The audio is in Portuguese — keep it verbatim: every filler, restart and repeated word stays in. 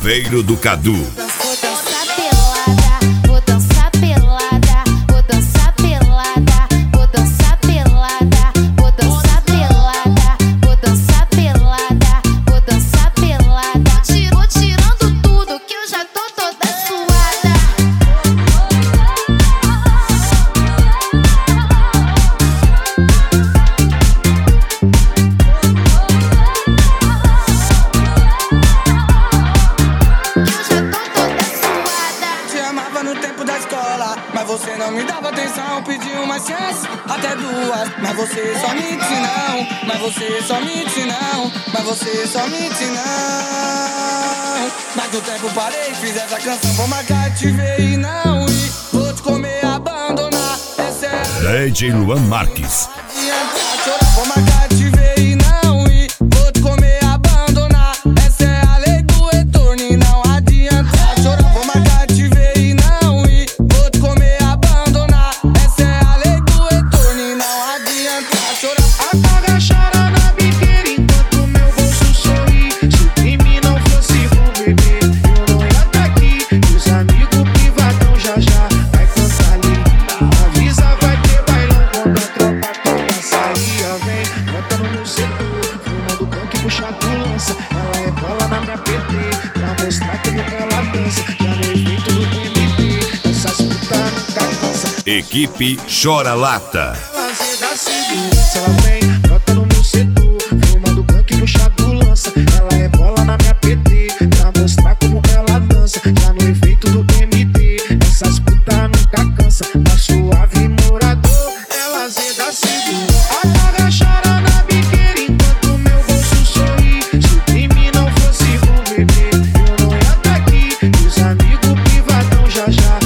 Chaveiro do Cadu. Vou dançar pelada, vou dançar pelada, vou dançar pelada, vou dançar pelada, vou dançar pelada, vou dançar pelada, vou dançar pelada. Vou tirando tudo que eu já tô toda suada. Mas você não me dava atenção, pedi uma chance, até duas. Mas você só me disse não, mas você só me disse não, mas você só me disse não. Mas do tempo parei, fiz essa canção, vou marcar, te ver e não ir. Vou te comer, abandonar, essa é a D J Luan Marques. adianta chorar, vou marcar, te ver e não ir. Vou te comer, abandonar, essa é a lei do retorno e não adianta chorar, vou marcar, te ver e não ir. Vou te comer, abandonar, essa é a lei do retorno e não adianta chorar. Apaga, chora na biqueira enquanto meu bolso sorri. Se em mim não fosse bom beber, eu não ia tá aqui. Os amigos privadão já já vai cantar ali. Avisa, vai ter bailão quando a tropa toda sair. Vem, botando no setor, fumando canque, puxado lança. Ela é bola na minha P T, pra mostrar como ela dança. Já no efeito do M D, essas putas nunca cansa. Equipe Chora Lata. Lazer da segurança, ela vem, brota no meu setor, fumando canque, puxado lança. Ela é bola na minha P T, pra mostrar como ela dança. Já no efeito do M D, essas putas nunca cansa. Tá suave, morador, é lazer da segurança. Apaga, chora na biqueira enquanto meu bolso sorri. Se em mim não fosse bom beber, eu não ia tá aqui. Os amigos privadão já já